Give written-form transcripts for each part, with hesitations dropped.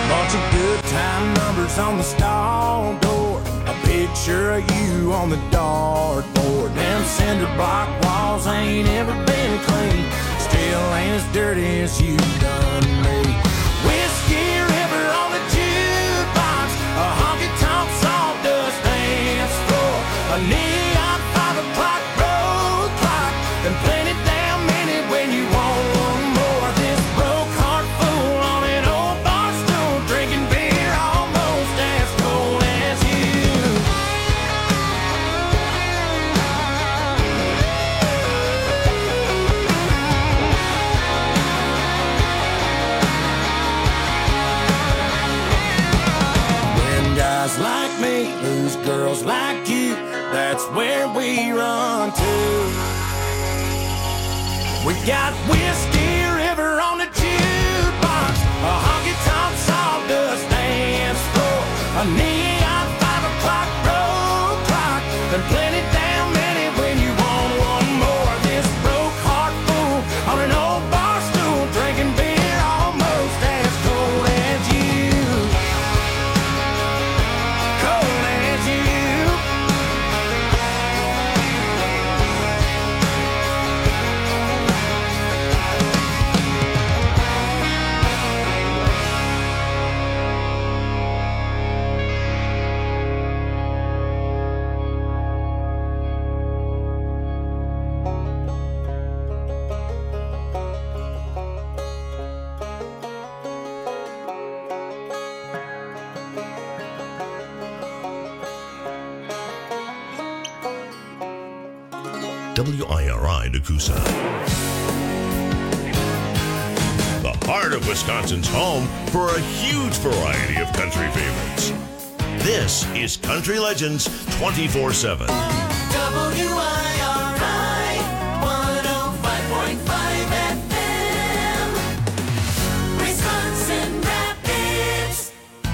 Bunch of good time numbers on the stall door, a picture of you on the dartboard. Them cinder block walls ain't ever been clean, still ain't as dirty as you done me. Whiskey River on the jukebox, a honky-tonk sawdust dance floor, a neon 5 o'clock road clock, and plenty damn minute when you want one more. This broke heart fool on an old bar stool, drinking beer almost as cold as you. When guys like me lose girls like you, that's where we run to. We got Whiskey River on the jukebox, a honky-tonk sawdust dance floor, a neon 5 o'clock road clock, and plenty damn minute when you want one more. This broke heart fool on an old bar stool, drinking beer almost as cold as you. Cold as you. WIRI Nakusa. The heart of Wisconsin's home for a huge variety of country favorites. This is Country Legends 24/7. WIRI 105.5 FM, Wisconsin Rapids.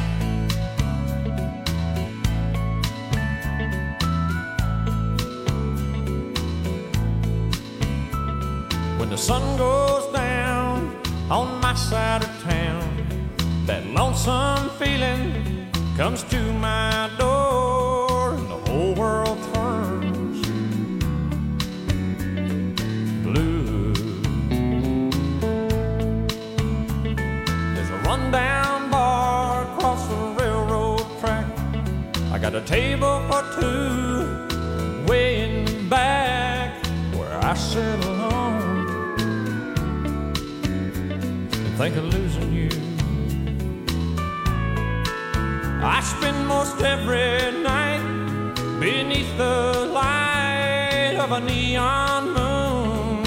When the sun goes down on my side of town, that lonesome feeling comes to my door, and the whole world turns blue. There's a rundown bar across the railroad track. I got a table for two way in the back where I sit alone and think of losing you. I spend most every night beneath the light of a neon moon.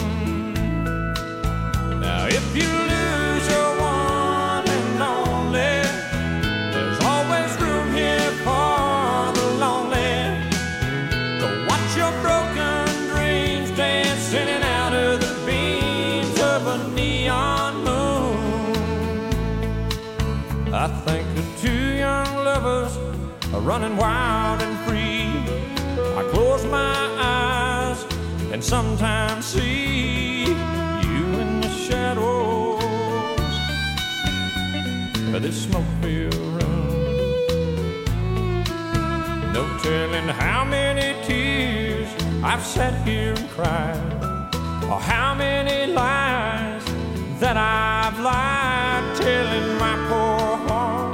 Now if you lose your one and only, there's always room here for the lonely to watch your broken dreams dancing in and out of the beams of a neon moon. I think of two young lovers are running wild and free. I close my eyes and sometimes see you in the shadows of this smoke-filled room. No telling how many tears I've sat here and cried, or how many lies that I've lied, telling my poor heart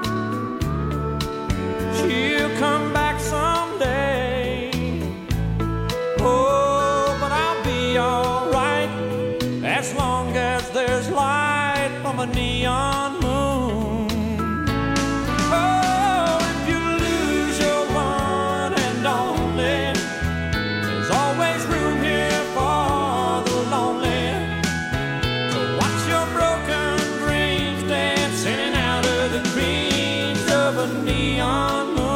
she'll come back someday. Oh, but I'll be alright as long as there's light from a neon moon. Oh, if you lose your one and only, there's always room here for the lonely to watch your broken dreams dance in and out of the dreams of a neon moon.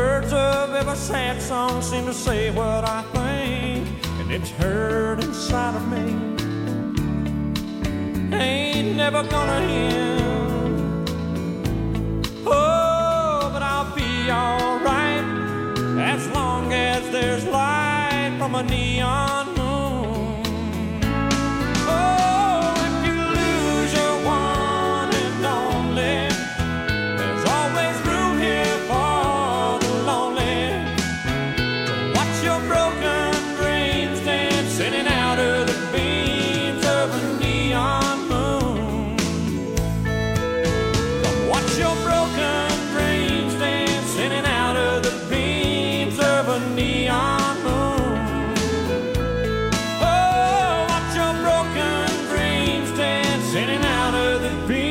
words of every sad song seem to say what I think, and it's hurt inside of me. Ain't never gonna end. Oh, but I'll be alright as long as there's light from a neon moon. Oh, if you lose your one and only, there's always room here for the lonely. To watch your broken dreams dancing out of the beams of a neon moon. Come watch your broken dreams dancing out of the beams of a neon moon. Oh, watch your broken dreams dancing out of the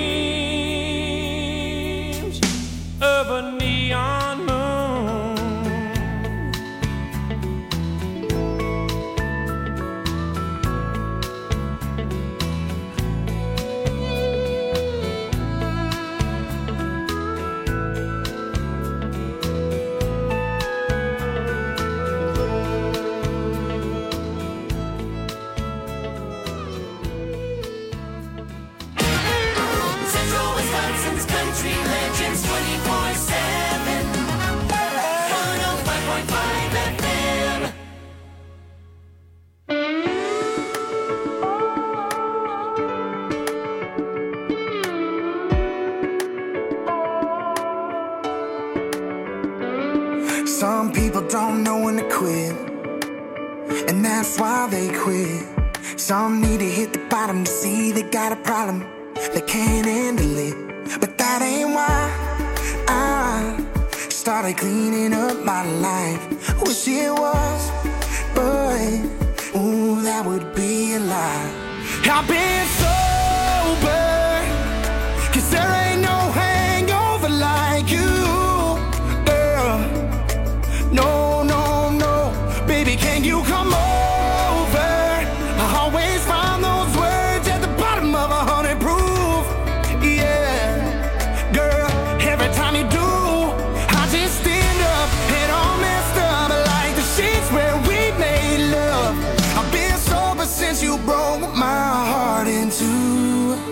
beams of a neon moon. Central Wisconsin's Country Legends 24/7. 105.5 FM. Some people don't know when to quit, and that's why they quit. Some need to hit the bottom to see they got a problem, they can't handle it. But that ain't why I started cleaning up my life. Wish it was, but ooh, that would be a lie. I've been sober, 'cause there ain't no hangover like you, girl. No, no, no, baby, can you come over? I always find those words at the bottom of 100 proof. Yeah, girl, every time you do, I just stand up and all messed up like the sheets where we made love. I've been sober since you broke my heart in two.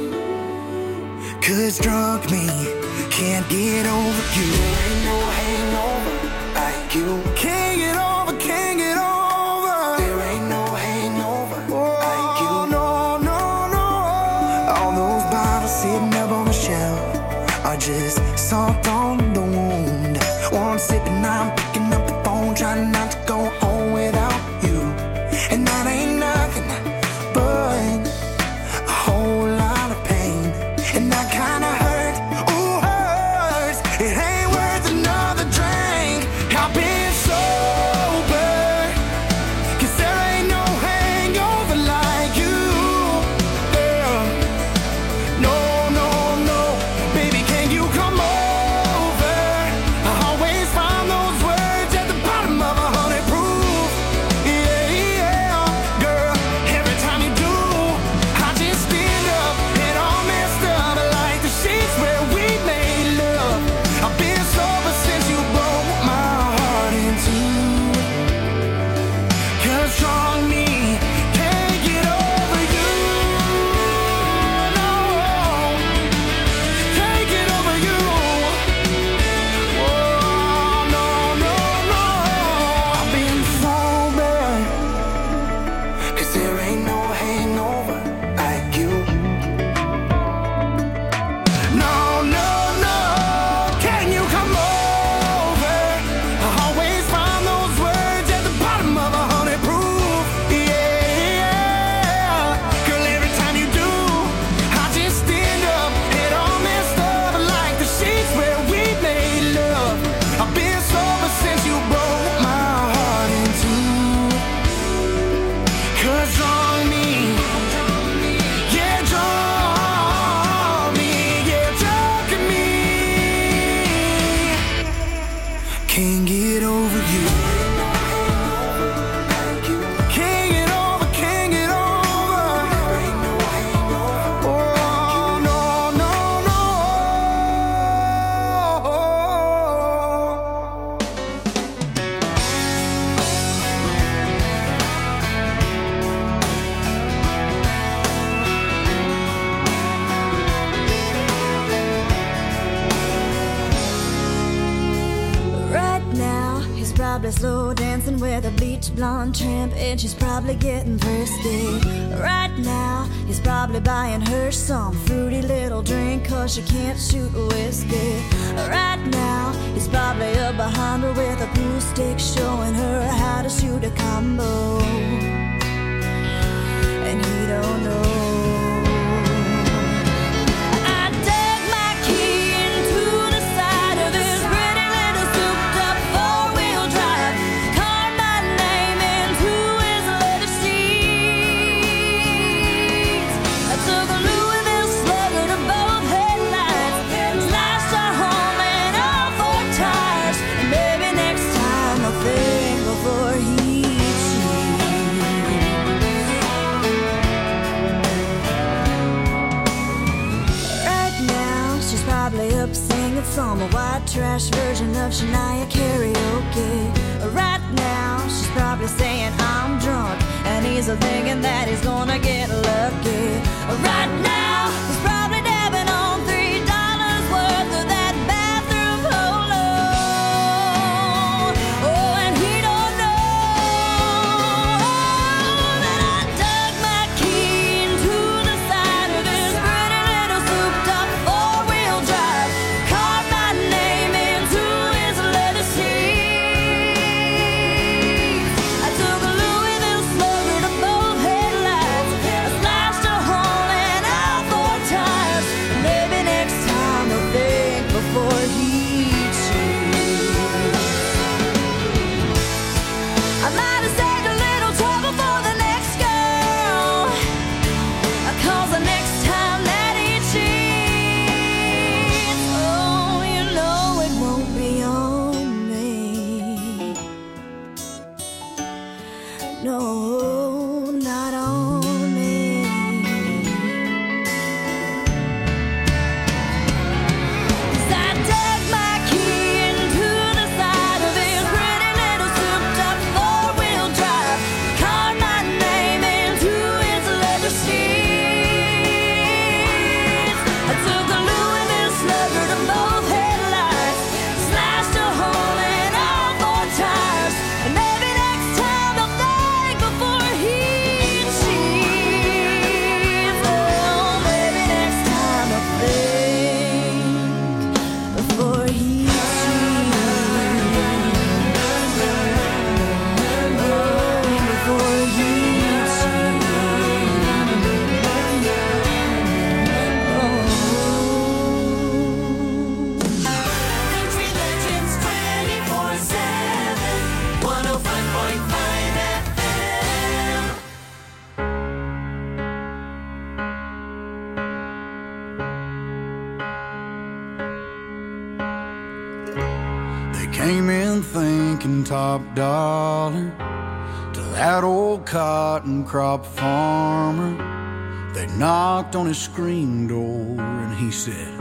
'Cause drunk me can't get over you. There ain't no hangover like you. Can't get over, can't get over. There ain't no hangover like you. No, no, no. All those bottles sitting up on the shelf are just salt on the wound. One sip and I'm picking up the phone, trying not to go home without you. And that ain't nothing but a whole lot of pain. And that kinda hurt, ooh, hurts. It ain't worth another drink. I've been sober, 'cause there ain't no hangover like you, girl. No, no, no, baby, can you come over? I always find those words at the bottom of 100 proof. Yeah, yeah, girl, every time you do, I just stand up and all messed up like the sheets where we made love. I've been sober since you broke my heart in two. 'Cause strong me can't get over you. No, can't get over you. Oh, no, no, no. I've been sober, 'cause there ain't no hangover like you. No, no, no, can you come over? I always find those words at the bottom of 100 proof. Yeah, girl, every time you do, I just stand up and all messed up like the sheets where we made love. I've been sober since you broke my heart in two. 'Cause draw me, yeah, draw me, yeah, drunk me. Can't get over you. Can't get over, can't get over. Oh, no, no, no. probably slow dancing with a bleach blonde tramp, and she's probably getting thirsty. Right now, he's probably buying her some fruity little drink, 'cause she can't shoot whiskey. Right now, he's probably up behind her with a pool stick, showing her how to shoot a combo. And he don't know. Some white trash version of Shania karaoke. Right now, she's probably saying I'm drunk, and he's thinking that he's gonna get lucky. Right now, he's probably dabbing on $3 worth of that bathroom polo. Oh, and he don't know that I dug my key into the side of this pretty little souped-up four-wheel drive. Came in thinking top dollar to that old cotton crop farmer. They knocked on his screen door and he said,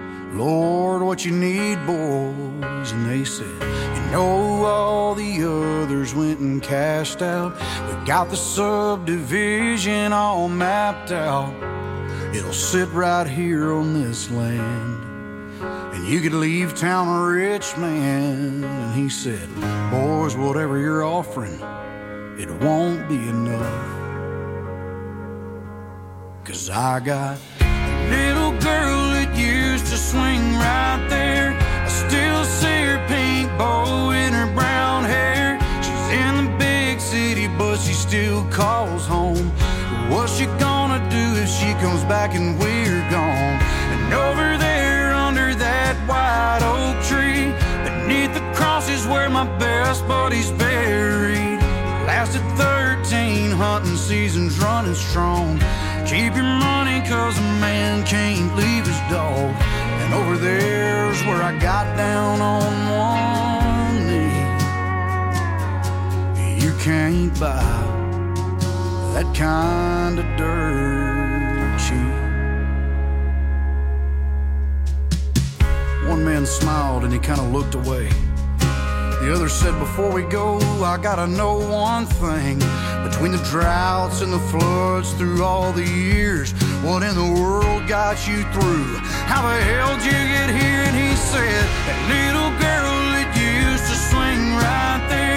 Lord, what you need, boys? And they said, you know, all the others went and cashed out. We got the subdivision all mapped out. It'll sit right here on this land, and you could leave town a rich man. And he said, boys, whatever you're offering, it won't be enough. 'Cause I got a little girl that used to swing right there. I still see her pink bow in her brown hair. She's in the big city, but she still calls home. What's she gonna do if she comes back and we're gone? And over there under that white oak tree, beneath the cross is where my best buddy's buried. Lasted 13 hunting seasons running strong. Keep your money 'cause a man can't leave his dog. And over there's where I got down on one knee. You can't buy that kind of dirt cheap. One man smiled and he kind of looked away. The other said, before we go, I gotta know one thing. Between the droughts and the floods through all the years, what in the world got you through? How the hell did you get here? And he said, that little girl that used to swing right there,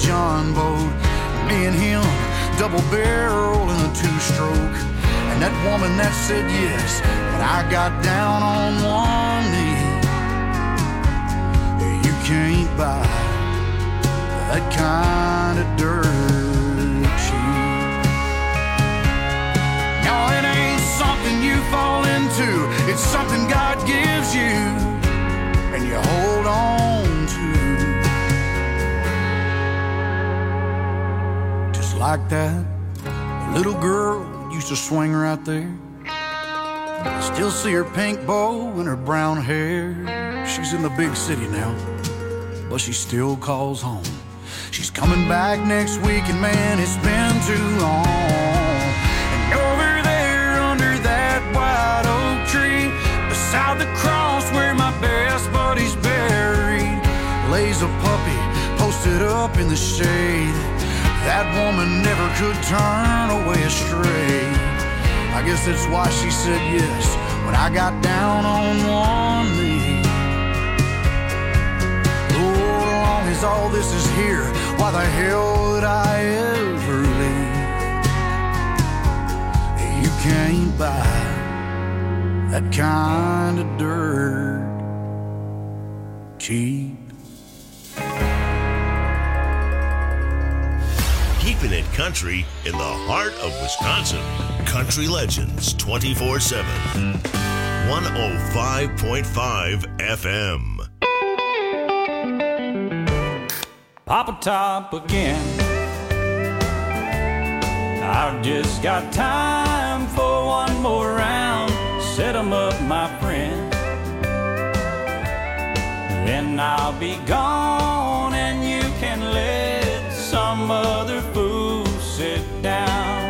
John boat. Me and him, double barrel in a two-stroke. And that woman that said yes, but I got down on one knee. You can't buy that kind of dirt cheap. No, it ain't something you fall into. It's something God gives you and you hold on to. Just like that little girl used to swing right there. I still see her pink bow and her brown hair. She's in the big city now, but she still calls home. She's coming back next week, and man, it's been too long. And over there under that white oak tree, beside the cross where my best buddy's buried, lays a puppy posted up in the shade. That woman never could turn away astray. I guess that's why she said yes when I got down on one knee. Lord, as long as all this is here, why the hell would I ever leave? You can't buy that kind of dirt cheap. Keeping it country in the heart of Wisconsin. Country Legends 24/7. 105.5 FM. Papa Top again. I've just got time for one more round. Set 'em up, my friend. Then I'll be gone and you can let some other fool sit down.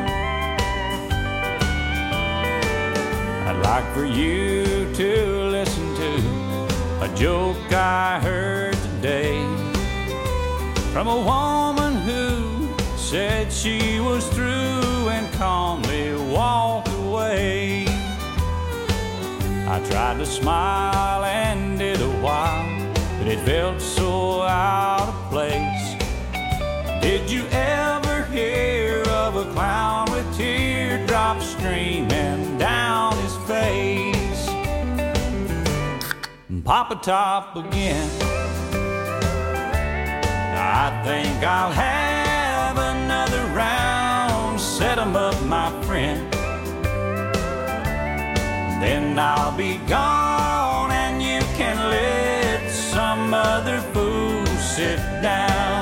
I'd like for you to listen to a joke I heard today from a woman who said she was through and calmly walked away. I tried to smile and did a while, but it felt so out of place. Did you ever hear of a clown with teardrops streaming down his face? Papa Top again. I think I'll have another round. Set 'em up, my friend. Then I'll be gone and you can let some other fool sit down.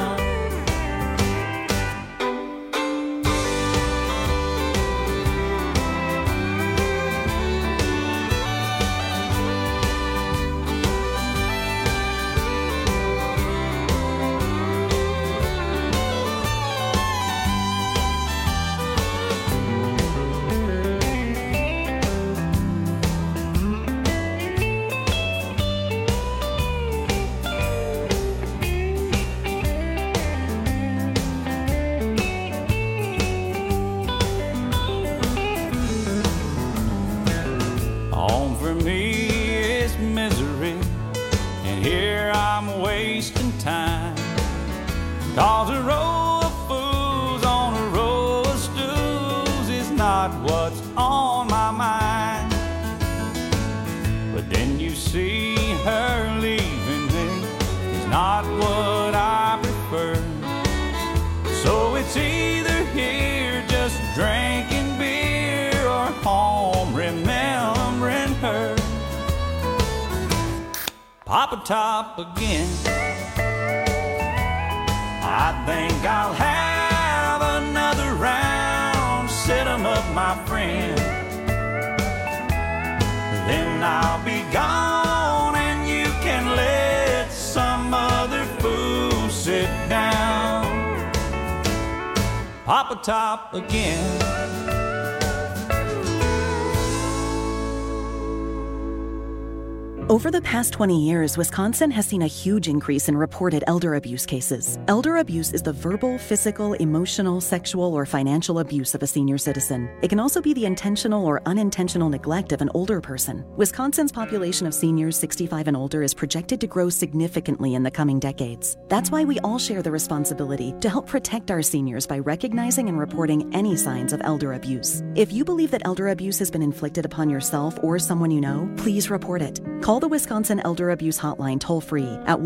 Cause a row of fools on a row of stools is not what's on my mind. But then you see her leaving me is not what I prefer. So it's either here just drinking beer or home remembering her. Papa Top again. I think I'll have another round. Set 'em up, my friend. Then I'll be gone and you can let some other fool sit down. Papa Top again. Over the past 20 years, Wisconsin has seen a huge increase in reported elder abuse cases. Elder abuse is the verbal, physical, emotional, sexual, or financial abuse of a senior citizen. It can also be the intentional or unintentional neglect of an older person. Wisconsin's population of seniors 65 and older is projected to grow significantly in the coming decades. That's why we all share the responsibility to help protect our seniors by recognizing and reporting any signs of elder abuse. If you believe that elder abuse has been inflicted upon yourself or someone you know, please report it. Call the Wisconsin Elder Abuse Hotline toll-free at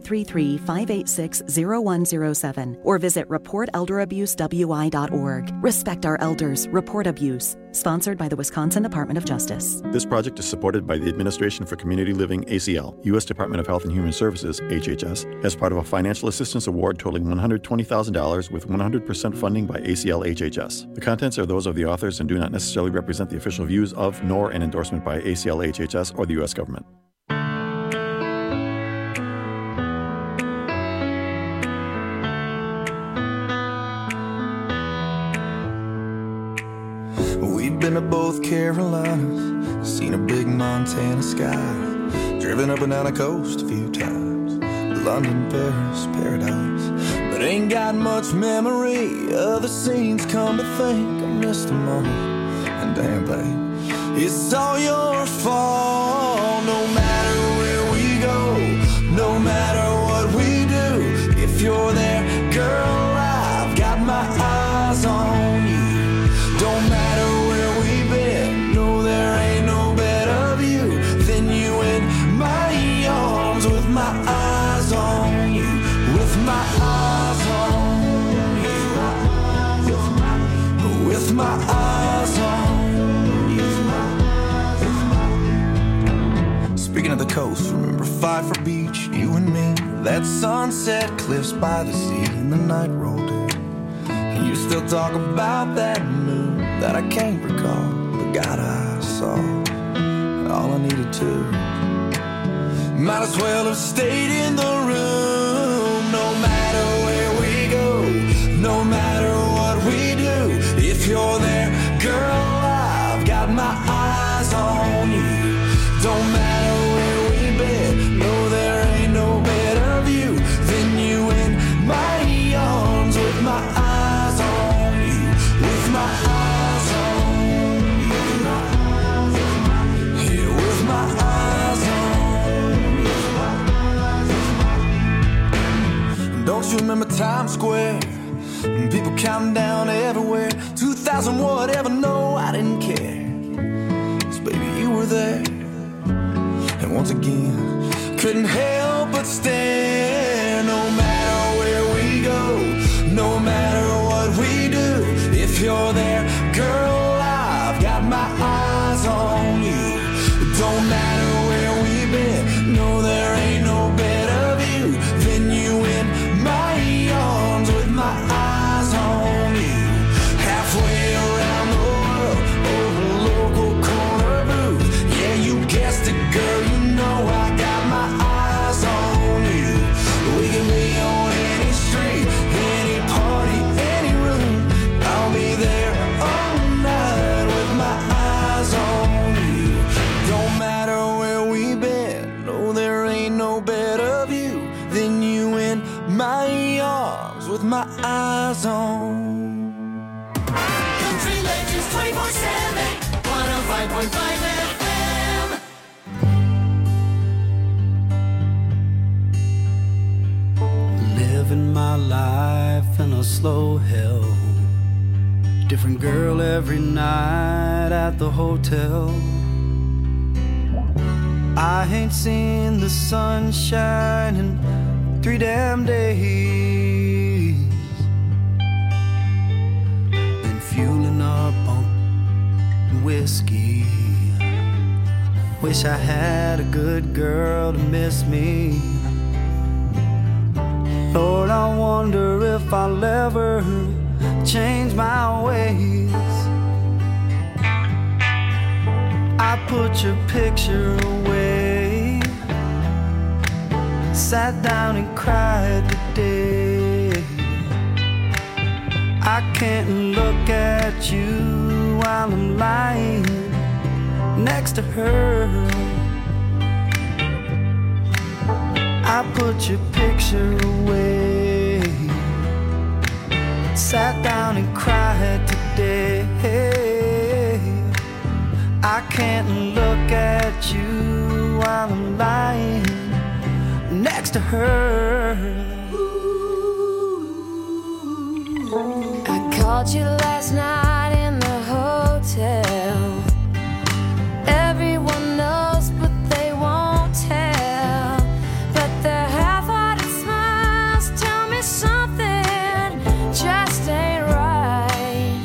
1-833-586-0107 or visit reportelderabusewI.org. Respect our elders. Report abuse. Sponsored by the Wisconsin Department of Justice. This project is supported by the Administration for Community Living, ACL, U.S. Department of Health and Human Services, HHS, as part of a financial assistance award totaling $120,000 with 100% funding by ACL HHS. The contents are those of the authors and do not necessarily represent the official views of, nor an endorsement by ACL HHS or the U.S. government. We've been to both Carolinas, seen a big Montana sky, driven up and down the coast a few times, London, Paris, paradise, but ain't got much memory of the scenes. Come to think, I missed them all, and damn babe, it's all your fault. No matter where we go, no matter what we do, if you're there, girl, I've got my eyes on you. Don't matter where we've been, no, there ain't no better view than you in my arms, with my eyes on you, with my eyes on you, with my eyes on you. Speaking of the coast, remember Pfeiffer Beach, you and me, that sunset cliffs by the sea, and the night rolled in, and you still talk about that moon that I can't recall, but God, I saw all I needed to. Might as well have stayed in the room. No matter where we go, no matter what we do, if you're there, girl, I've got my eyes on you. Don't matter where we've been, no, there ain't no better view than you in my arms, with my eyes on you, with my eyes. Don't you remember Times Square? And people counting down everywhere. 2000 whatever, no, I didn't care. 'Cause baby, you were there. And once again, couldn't help but stare. No matter where we go, no matter what we do, if you're there, girl, I've got my eyes on you. Don't matter where we've been, no, there ain't no better view than you in my arms, with my eyes on you. Halfway around the world, over a local corner booth. Yeah, you guessed it, girl, you know I got my eyes on you. We can be on any street, any party, any room. I'll be there all night with my eyes on you. Don't matter where we've been, no, there ain't no better view than you in my arms, with my eyes on. Country Legends 24/7, 105.5 FM. Living my life in a slow hell. Different girl every night at the hotel. I ain't seen the sunshine in 3 damn days. Been fueling up on whiskey. Wish I had a good girl to miss me. Lord, I wonder if I'll ever change my ways. I put your picture away, sat down and cried today. I can't look at you while I'm lying next to her. I put your picture away, sat down and cried today. I can't look at you while I'm lying next to her. I called you last night in the hotel. Everyone knows, but they won't tell. But their half-hearted smiles tell me something just ain't right.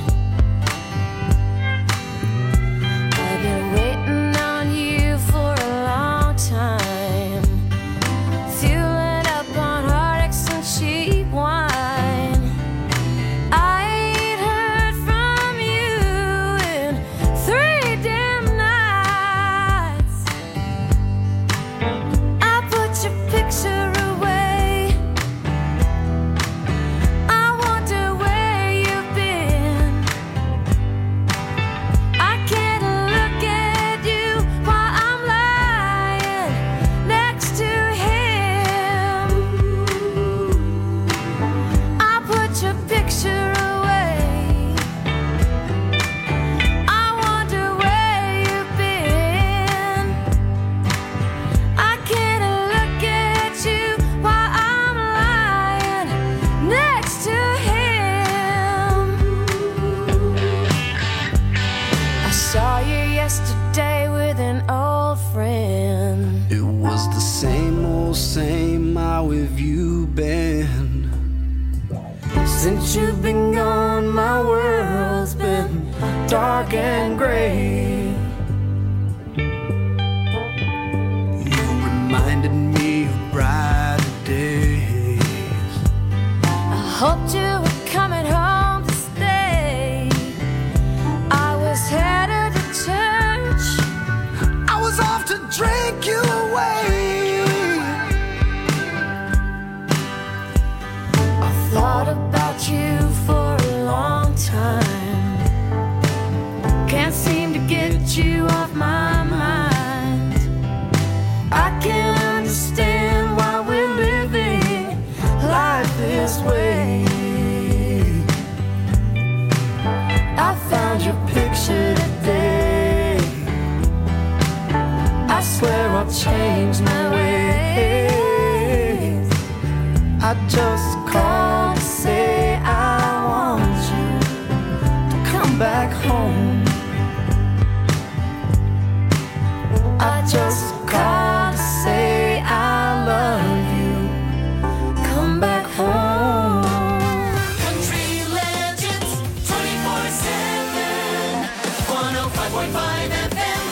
I've been waiting on you for a long time, fueling up on heartaches and cheap wine. I ain't heard from you in 3 damn nights. I put your picture away. I wonder where you've been. I can't look at you while I'm lying next to him. I put your picture away. I wonder where you've been. I can't look at you while I'm lying next to him. I saw you yesterday with an old friend. It was the same old same. How have you been? Since you've been gone, my world's been dark and gray. You reminded me of brighter days. I hoped you were coming home to stay. I was headed to church. I was off to drink you away. I thought about you for a long time. Can't seem to get you off my mind. I can't understand why we're living life this way. I found your picture today. I swear I'll change my ways. I just called to say I want you to come back home. I just called to say I love you. Come back home. Country Legends 24/7, 105.5 FM.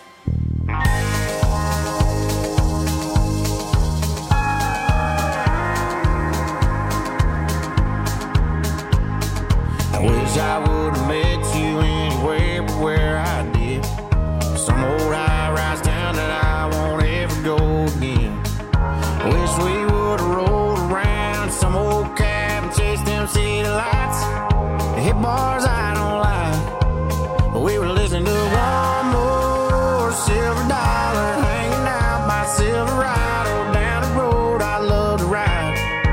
I wish I would have met you anywhere but where I did. Some old high-rise town that I won't ever go again. I wish we would have rolled around some old cab and chased them city lights. Hit bars I don't like, but we were listening to one more silver dollar, hanging out by Silverado down the road I love to ride.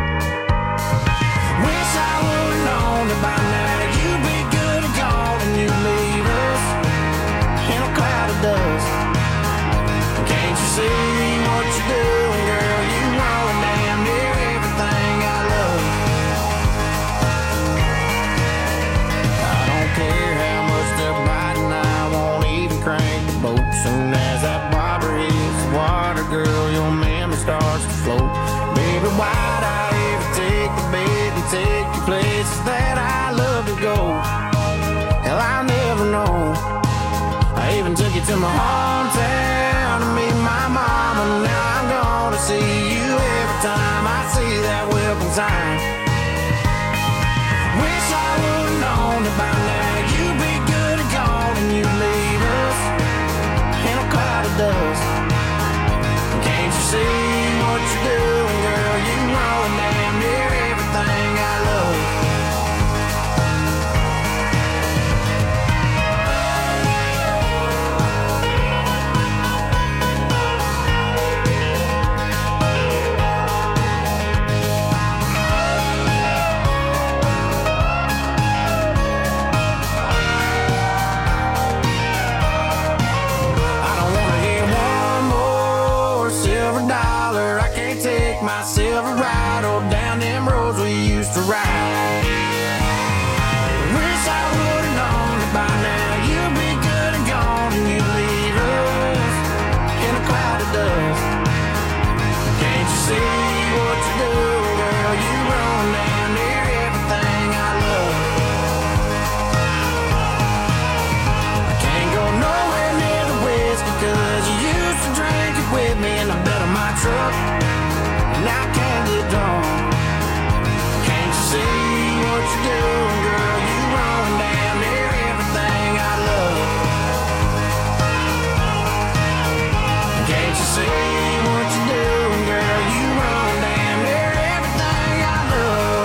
Wish I would've known that by now you'd be good and gone and you'd leave us in a cloud of dust. Can't you see what you're doing, girl? You ruin damn near everything I love. I don't care how much they're biting, I won't even crank the boat. Soon as that bobber hits the water, girl, your memory starts to float. Baby, why'd I ever take the bait and take you places that I love to go? Hell, I'll never know. I even took you to my hometown to meet my mama. Now I'm gonna see you every time I see that welcome sign. Wish I would've known that by now you'd be good and gone and you'd leave us in a cloud of dust. Can't you see what you're doing, girl? You ruin damn near everything I love. up and I can't get drunk. Can't you see what you're doing, girl? You run damn near everything I love. Can't you see what you're doing, girl? You run damn near everything I love.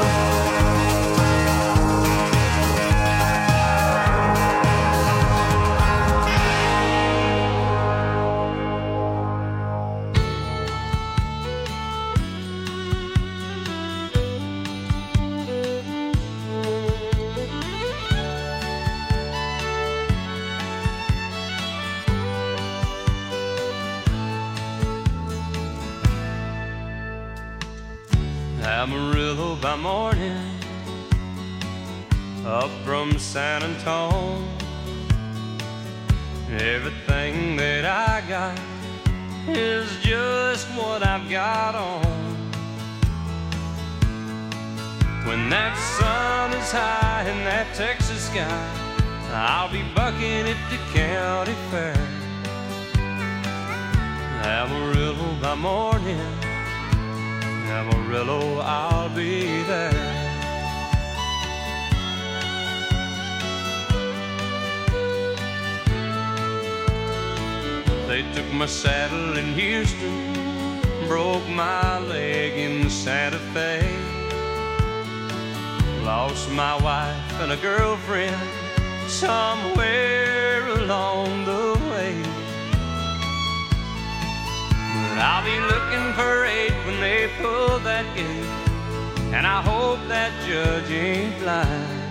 Amarillo by morning, up from San Antone. Everything that I got is just what I've got on. When that sun is high in that Texas sky, I'll be bucking at the county fair. Amarillo by morning, Amarillo, I'll be there. They took my saddle in Houston, broke my leg in Santa Fe. Lost my wife and a girlfriend somewhere along the way. But I'll be looking for 8 when they pull that gate, and I hope that judge ain't blind.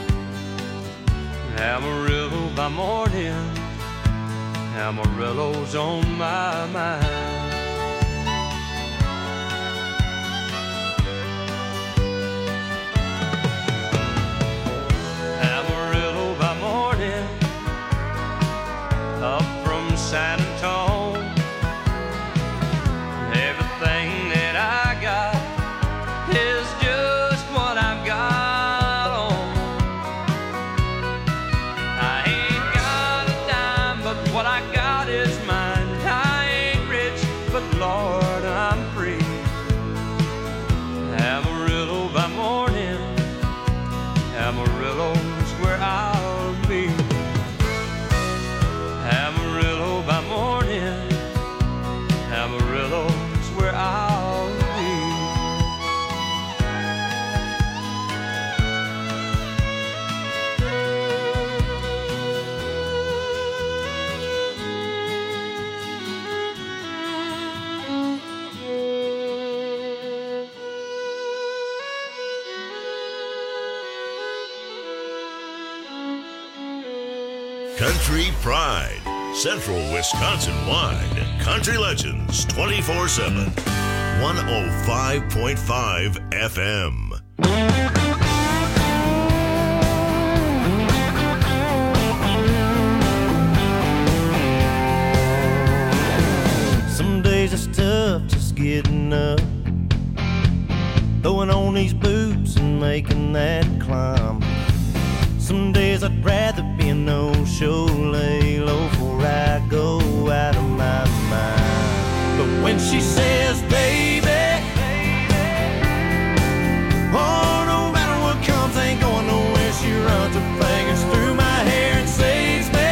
Amarillo by morning, Amarillo's on my mind. Amarillo by morning, up from San Antone. Everything that I got is just what I've got on. I ain't got a dime, but what I got is mine. I ain't rich, but Lord, I'm free. Amarillo by morning, Amarillo's where I'll be. Amarillo by morning, Amarillo's where I'll be. Country Pride, Central Wisconsin wide. Country Legends 24/7. 105.5 FM. Some days it's tough just getting up, throwing on these boots and making that climb. Some days I'd rather be a no-show, lay low before I go out of my mind. But when she says, baby, oh, no matter what comes, ain't going nowhere. She runs her fingers through my hair and saves me.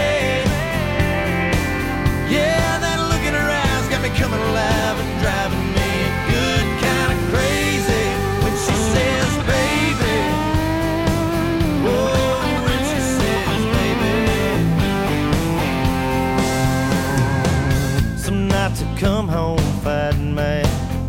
Yeah, that look in her eyes got me coming alive and driving me good kind of crazy. When she says, baby, oh, when she says, baby. Some nights I come home fighting mad,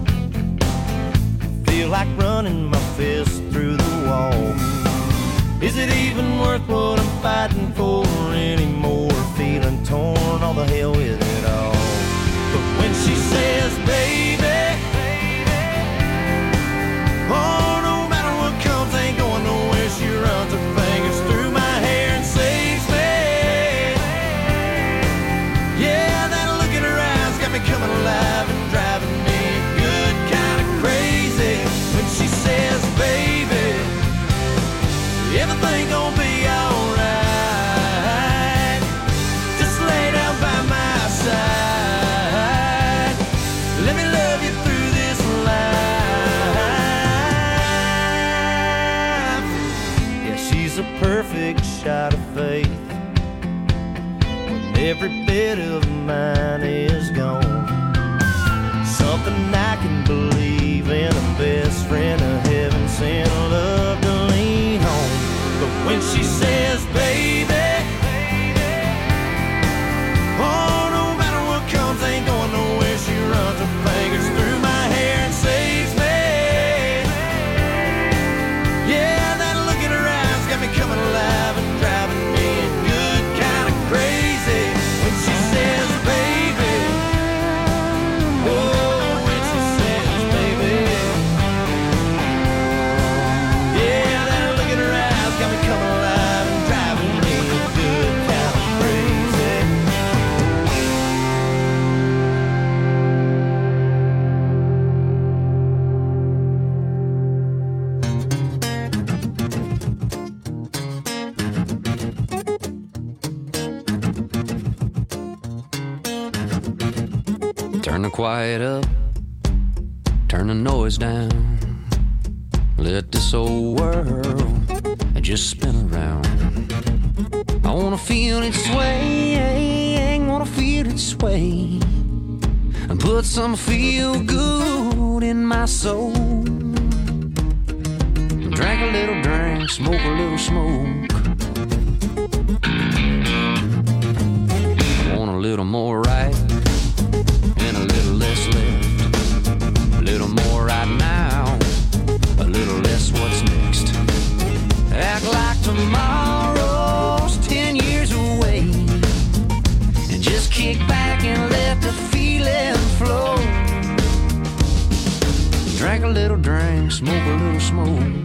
feel like running my fist through the wall. Is it even worth what I'm fighting for anymore? Feeling torn, all the hell with it all. But when she says, baby, oh, no matter what comes, ain't going nowhere. She runs her fingers through my hair and saves me. Yeah, that look in her eyes got me coming alive and driving me good kind of crazy. When she says, baby, everything gonna be alright. shot of faith when every bit of mine is gone. Something I can believe in, a best friend, a heaven sent love to lean on. But when she says, baby, oh, no matter what comes, ain't going nowhere. She runs her fingers through my hair and saves me. Yeah, that look in her eyes got me coming alive and driving me good, kind of crazy. When she says, baby, oh, when she says, baby, yeah, that look in her eyes got me coming alive and driving me good, kind of crazy. Turn the quiet up, turn the noise down. Let this old world just spin around. I wanna feel it sway, wanna feel it sway, and put some feel good in my soul. Drink a little drink, smoke a little smoke. I want a little more right and a little less left. A little more right now, a little less what's next. Act like tomorrow's 10 years away, and just kick back and let the feeling flow. Drink a little drink, smoke a little smoke.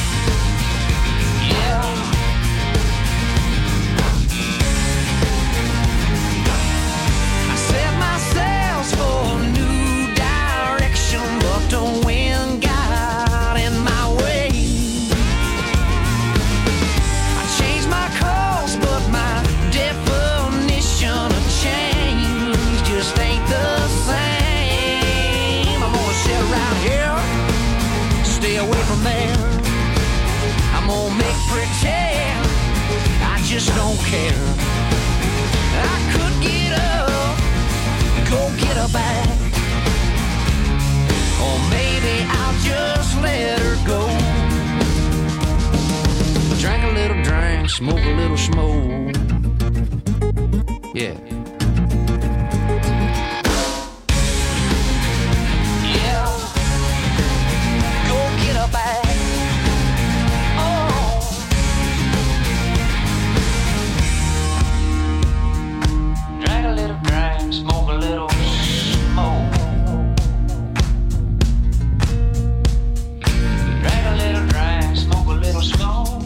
For a new direction, but the wind got in my way. I changed my course, but my definition of change just ain't the same. I'm gonna sit around here, stay away from there. I'm gonna make pretend I just don't care. I could get up, go get her back, or maybe I'll just let her go. Drink a little drink, smoke a little smoke. Yeah. Yeah. Go get her back. Drink a little drink, smoke a little smoke. Drink a little drink, smoke a little smoke.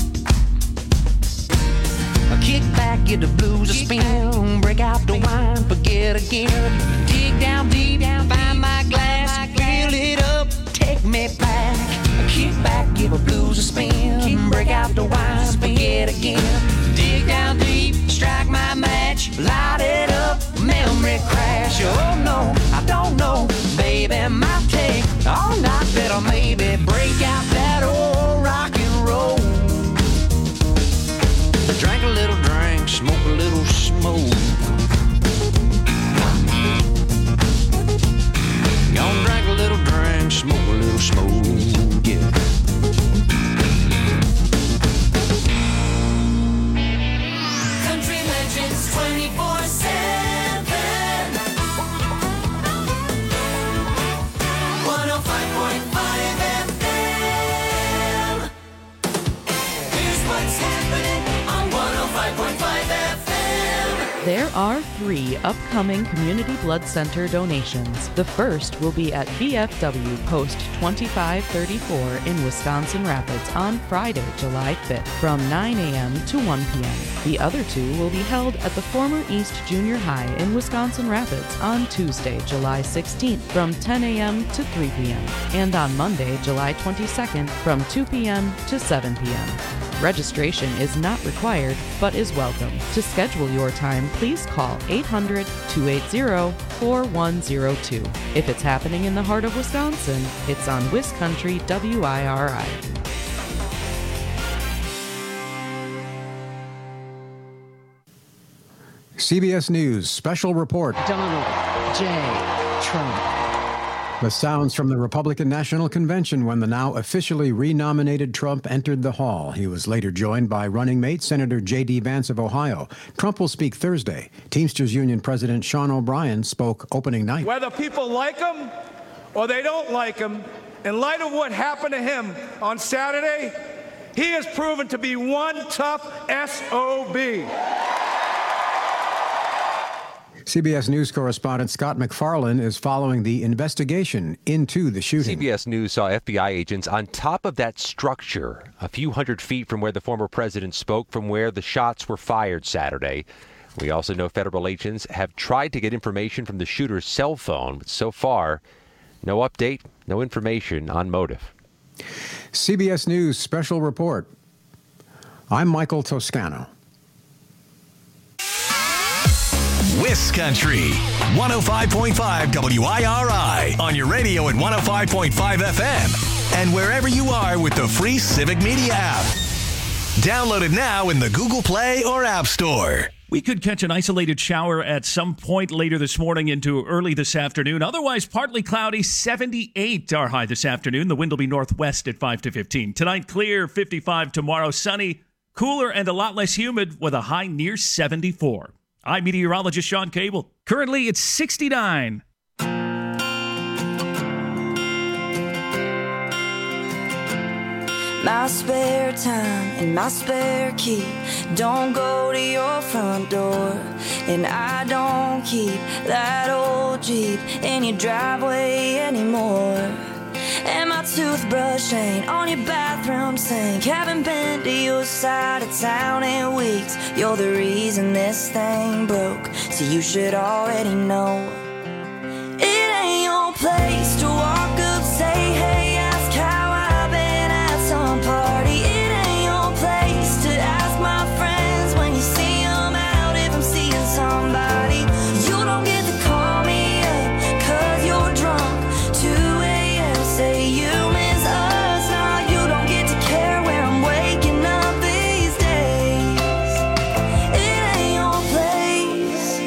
Kick back, get the blues a spin, break out the wine, forget again. Dig down deep, find my glass, fill it up, take me back. Kick back, give the blues a spin, break out the wine, forget again. Dig down deep, strike my match, light it up, memory crash. Oh no, I don't know, baby, might take all night, better maybe break out that old rock and roll. Drink a little drink, smoke a little smoke. Gonna drink a little drink, smoke a little smoke, yeah. Country Legends 24/7. 105.5 FM. Here's what's happening on 105.5 FM. There are 3 upcoming Community Blood Center donations. The first will be at VFW Post 2534 in Wisconsin Rapids on Friday, July 5th from 9 a.m. to 1 p.m. The other 2 will be held at the former East Junior High in Wisconsin Rapids on Tuesday, July 16th from 10 a.m. to 3 p.m. and on Monday, July 22nd from 2 p.m. to 7 p.m. Registration is not required, but is welcome. To schedule your time, please call 800-280-4102. If it's happening in the heart of Wisconsin, it's on WisCountry WIRI. CBS News special report. Donald J. Trump. The sounds from the Republican National Convention when the now officially renominated Trump entered the hall. He was later joined by running mate Senator J.D. Vance of Ohio. Trump will speak Thursday. Teamsters Union President Sean O'Brien spoke opening night. Whether people like him or they don't like him, in light of what happened to him on Saturday, he has proven to be one tough SOB. CBS News correspondent Scott McFarlane is following the investigation into the shooting. CBS News saw FBI agents on top of that structure, a few hundred feet from where the former president spoke, from where the shots were fired Saturday. We also know federal agents have tried to get information from the shooter's cell phone, but so far, no update, no information on motive. CBS News special report. I'm Michael Toscano. Wiscountry, 105.5 WIRI on your radio at 105.5 FM and wherever you are with the free Civic Media app. Download it now in the Google Play or App Store. We could catch an isolated shower at some point later this morning into early this afternoon. Otherwise, partly cloudy, 78 our high this afternoon. The wind will be northwest at 5 to 15. Tonight, clear, 55. Tomorrow, sunny, cooler, and a lot less humid with a high near 74. I'm meteorologist Sean Cable. Currently, it's 69. My spare time and my spare key don't go to your front door. And I don't keep that old Jeep in your driveway anymore. And my toothbrush ain't on your bathroom sink. Haven't been to your side of town in weeks. You're the reason this thing broke, so you should already know. It ain't your place to walk up, say hey, ask how I've been at some party. It ain't your place to ask my friends when you see them out if I'm seeing somebody. You don't get to call me up 'cause you're drunk. 2 a.m. say you miss us. Now you don't get to care where I'm waking up these days. It ain't your place.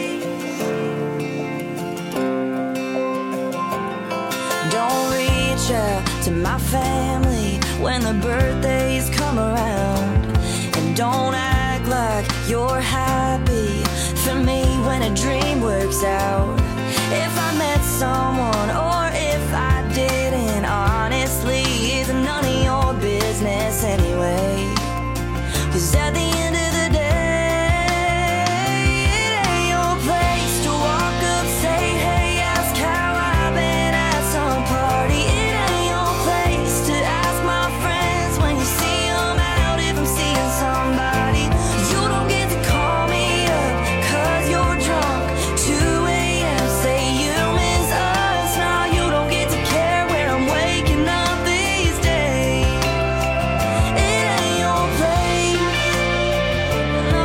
Don't reach out to my family when the birthdays come around. And don't act like you're happy for me when a dream works out. If I met someone or if I didn't, honestly, it's none of your business anyway. 'Cause at the end of the day, it ain't your place to walk up, say hey, ask how I've been at some party. It ain't your place to ask my friends when you see them out if I'm seeing somebody. You don't get to call me up 'cause you're drunk. 2 a.m. say you miss us. Now you don't get to care where I'm waking up these days. It ain't your place. No,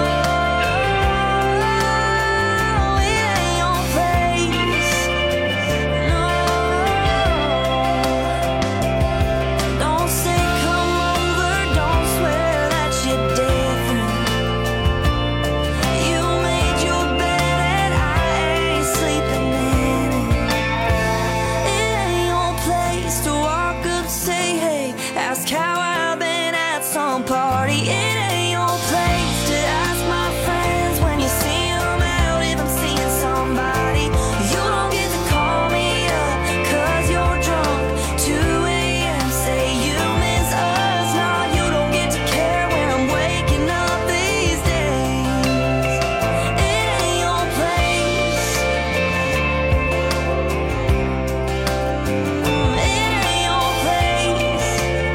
it ain't your place. No, don't say come over, don't swear that you're different. You made your bed and I ain't sleeping in it. It ain't your place to walk up, say hey, ask how I've been at some party. It ain't your place to ask my friends when you see them out if I'm seeing somebody. You don't get to call me up 'cause you're drunk. 2 a.m. say you miss us. Now you don't get to care where I'm waking up these days. It ain't your place. It ain't your place.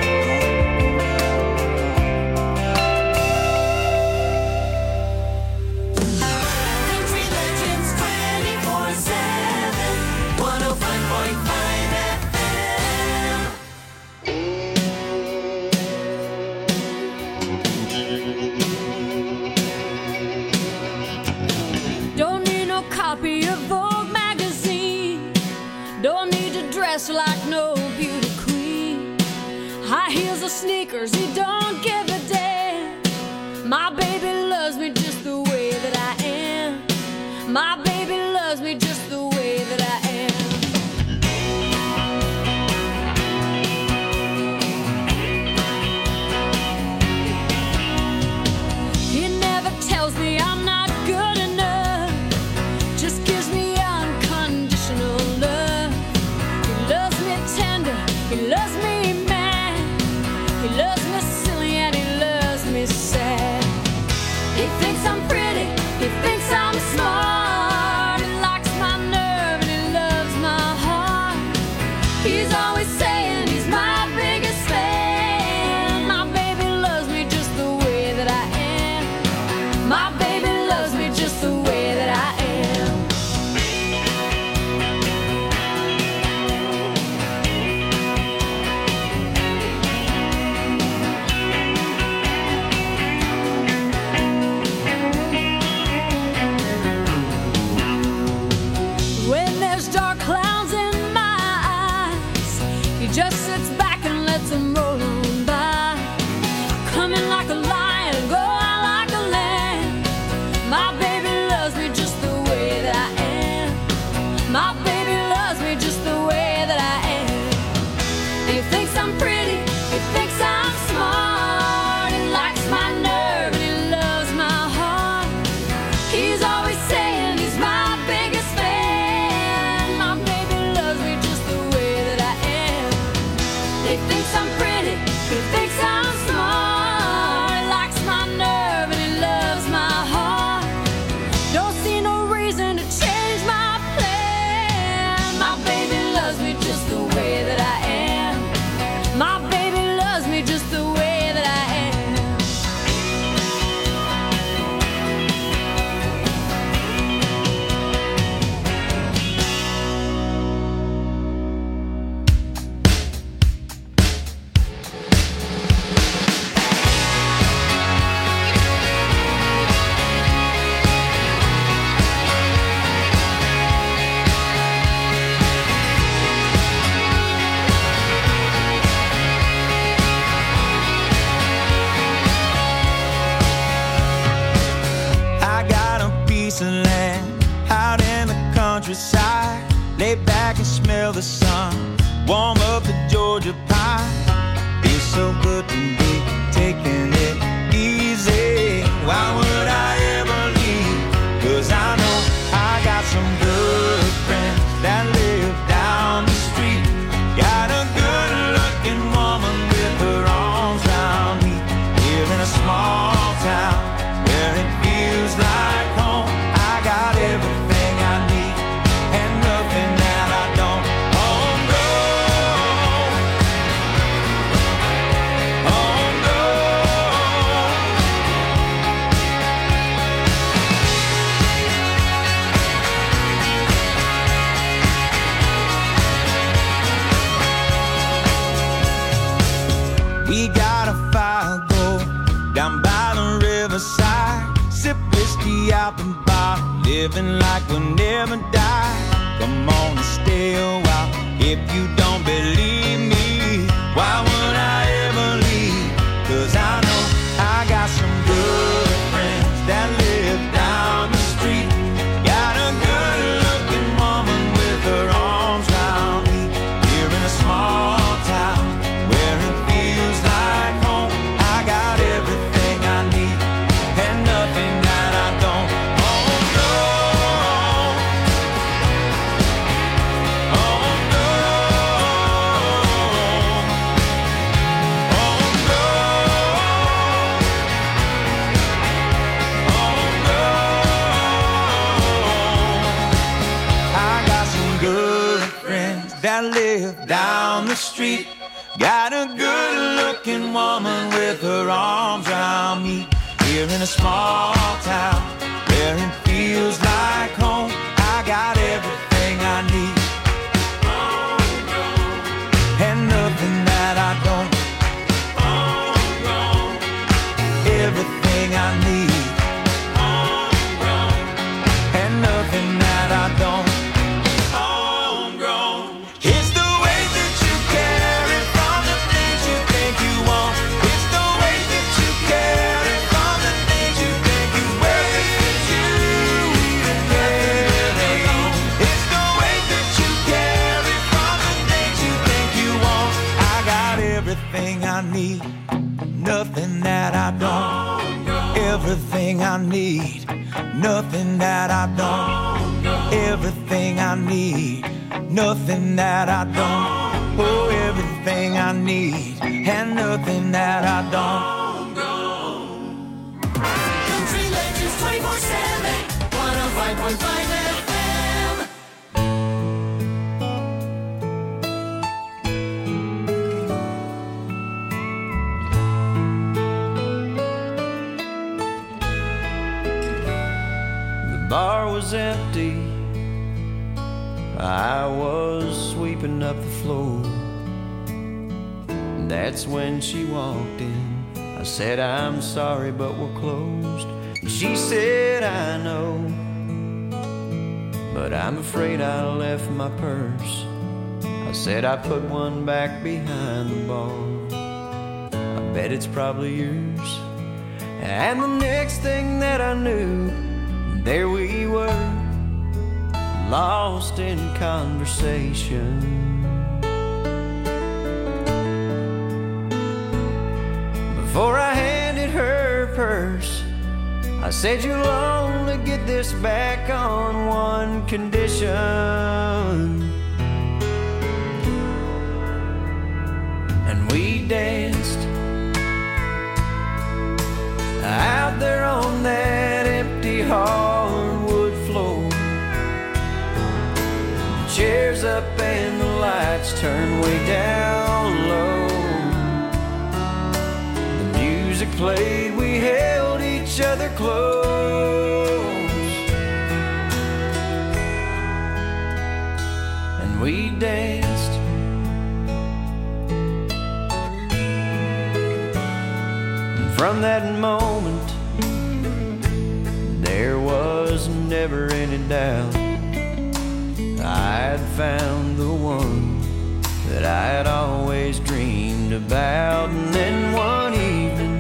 Country Legends 24/7, 105.5 FM. Don't need no copy of Vogue magazine. Don't need to dress like no beauty queen. High heels or sneakers, he don't give a damn. My baby loves me just the way that I am. My baby loves me just the way that I am. He never tells me I'm not good enough, just gives me unconditional love. He loves me tender, he loves me mad, he loves me silly and he loves me sad. He thinks I'm pretty, he thinks I'm smart, he likes my nerve and he loves my heart. He's always saying he's my biggest fan. My baby loves me just the way that I am. My baby loves me just the way that I am. When there's dark clouds in my eyes, he just sits back and lets them roll on by. Come in like a lion, go out like a lamb. My baby loves me just the way that I am. My baby loves me just the way that I am. He thinks I'm pretty, he thinks I'm smart, he likes my nerve and he loves my heart. He's always saying he's my biggest fan. My baby loves me just the way that I am. He thinks I'm pretty, he thinks I'm smart, he likes my nerve and he loves my heart. Don't see no reason to change my plan. My baby loves me just the way that I am. My baby loves me just the way that I am. I got a piece of land out in the countryside. Lay back and smell the sun, warm up the Georgia pie. Feels so good to be taking it easy. Why would I ever leave? 'Cause I know I got some good friends that live down the street. Got a good looking woman with her arms around me. Here in a small town where it feels like home. I got everything I need and nothing that I don't. Home grown, home grown. We got a fire go down by the riverside. Sip whiskey out the bar, living like we'll never die. Come on and stay a while if you don't believe me. Why would I ever leave? 'Cause I know I got some good friends that live down the street. Got a good looking woman with her arms round me. Here in a small town where it feels like home. I got everything I need and nothing that I don't. Oh no, oh no, oh no, oh no. I got some good friends that live down the street. Got a good looking woman with her arms around me. Here in a small town where it feels like home. I got everything I need and nothing that I don't. Everything I need and nothing that I don't. Homegrown. It's the way that you carry from the things you think you want. It's the way that you carry from the things you think you wear. It's you even care. nothing that I don't. Everything I need, nothing that I don't. Oh, everything I need, and nothing that I don't. Country Legends 24/7, 105.5 FM. The bar was empty. I was sweeping up the floor. That's when she walked in. I said, I'm sorry, but we're closed. She said, I know, but I'm afraid I left my purse. I said, I put one back behind the bar. I bet it's probably yours. And the next thing that I knew, there we were, lost in conversation. Before I handed her purse, I said, you'll only get this back on one condition. And we danced out there on that empty hardwood floor. The chairs up and the lights turned way down low. Music played, we held each other close, and we danced. And from that moment, there was never any doubt I'd found the one that I had always dreamed about. And then one evening,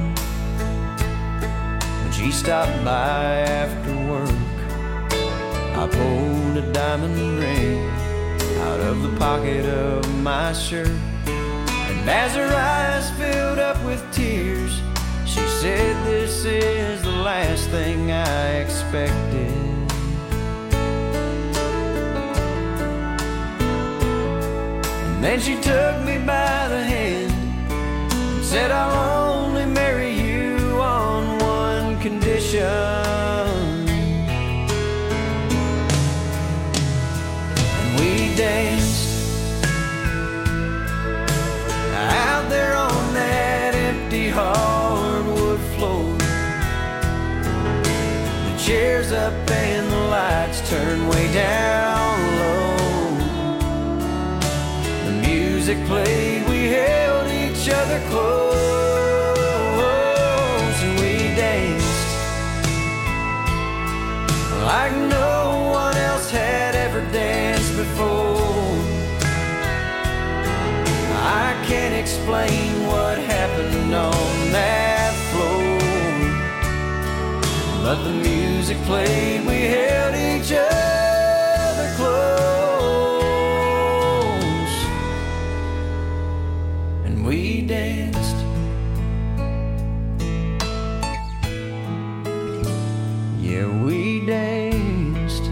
she stopped by after work, I pulled a diamond ring out of the pocket of my shirt. And as her eyes filled up with tears, she said, this is the last thing I expected. And then she took me by the hand and said, I'll only marry you on one condition. And we danced out there on that empty hardwood floor. The chairs up and the lights turned way down low. The music played, we held each other close, and we danced like no one else had ever danced before. I can't explain what happened on that floor, but the music played, we held each other close, and we danced. Yeah, we danced.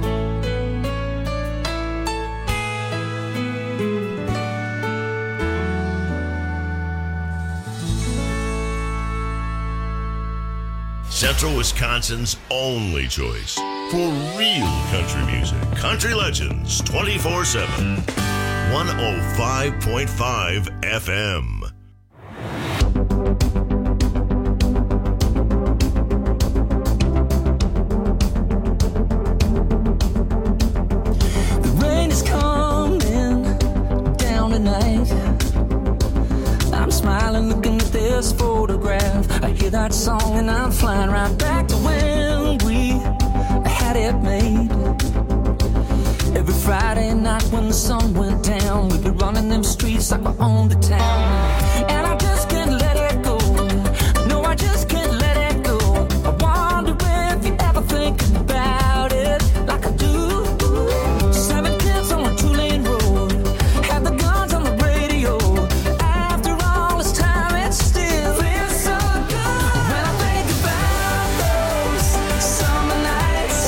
Central Wisconsin's only choice for real country music. Country Legends 24/7. 105.5 FM. The rain is coming down tonight. I'm smiling looking at this photograph. I hear that song and I'm flying right back to when we had it made. Every Friday night when the sun went down, we'd be running them streets like we owned the town. And I just can't let it go. No, I just can't let it go. I wonder if you ever think about it like I do. 7 kids on a 2-lane road, had the guns on the radio. After all this time, it still feels so good. When I think about those summer nights,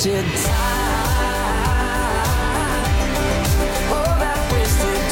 wasted time. All that wasted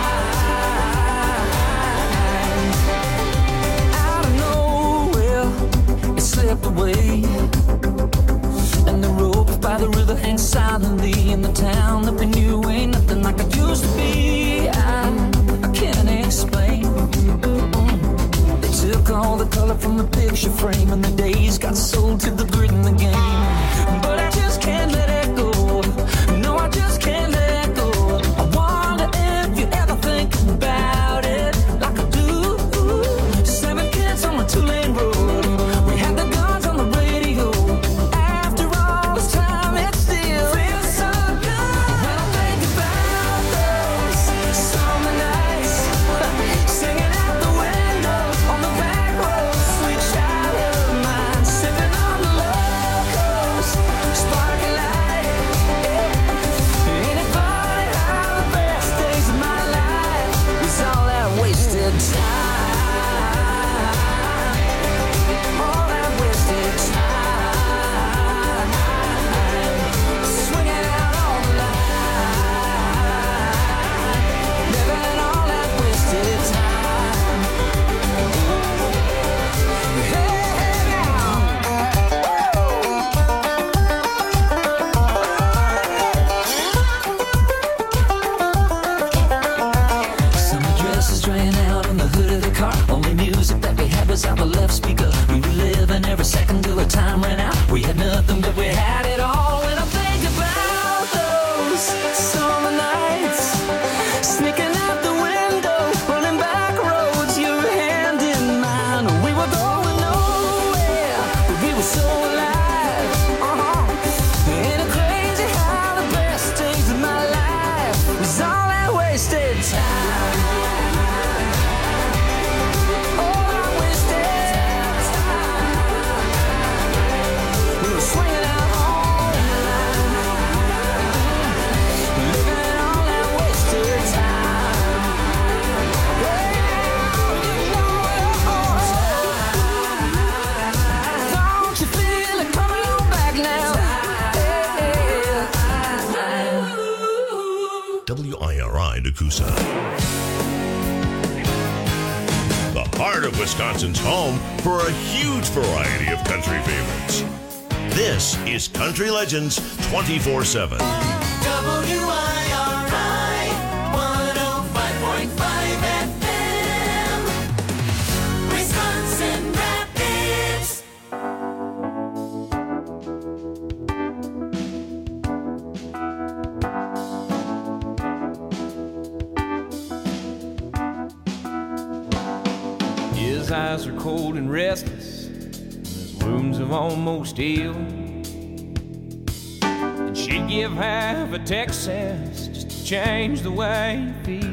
time. Out of nowhere, it slipped away. And the rope by the river hangs silently in the town that we knew ain't nothing like it used to be. I can't explain. They took all the color from the picture frame, and the days got sold to the grit in the game. But I just can't let it go. No, I just can't let it go. I wonder if you ever think about it like I do. 7 kids on a 2-lane road. We had the guns on the radio. After all this time, it still feels so good. When I think about those summer nights, singing out the window on the back road, sweet childhood of mine, sipping on the locals, sparkling light. Ain't it funny how the best days of my life was all that wasted time? All that wasted time. Swinging out on the line, living all that wasted time. Hey, now. Summer dresses drying out on the hood of the car. Only music that we had was out the left speaker. We were living every second till the time ran out. We had nothing, but we had it all. When I think about those summer nights, sneaking out the window, running back roads, your hand in mine. We were going nowhere, but we were so alive. Ain't it crazy how the best days of my life was all that wasted time? All that wasted time. We were swinging out on the line, living all that wasted time. Don't you feel it coming on back now? WIRI Nakusa. The heart of Wisconsin's home for a huge variety of country favorites. This is Country Legends 24/7. WIRI 105.5 FM, Wisconsin Rapids. His eyes are cold and restless, and his wounds have almost healed. And she'd give half a Texas just to change the way he feels.